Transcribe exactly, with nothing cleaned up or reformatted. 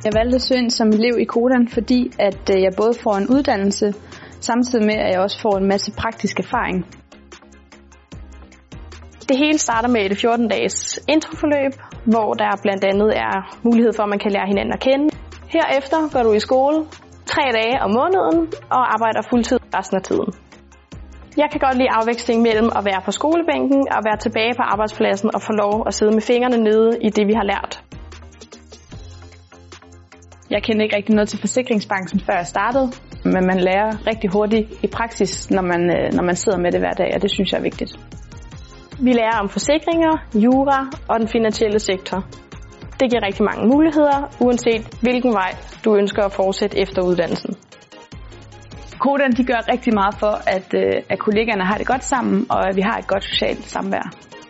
Jeg valgte at søge ind som elev i Codan, fordi at jeg både får en uddannelse, samtidig med at jeg også får en masse praktisk erfaring. Det hele starter med et fjorten dages introforløb, hvor der blandt andet er mulighed for, at man kan lære hinanden at kende. Herefter går du i skole tre dage om måneden og arbejder fuldtid resten af tiden. Jeg kan godt lide afveksling mellem at være på skolebænken og være tilbage på arbejdspladsen og få lov at sidde med fingrene nede i det, vi har lært. Jeg kendte ikke rigtig noget til forsikringsbranchen, før jeg startede, men man lærer rigtig hurtigt i praksis, når man, når man sidder med det hver dag, og det synes jeg er vigtigt. Vi lærer om forsikringer, jura og den finansielle sektor. Det giver rigtig mange muligheder, uanset hvilken vej du ønsker at fortsætte efter uddannelsen. Codan de gør rigtig meget for, at, at kollegaerne har det godt sammen, og at vi har et godt socialt samvær.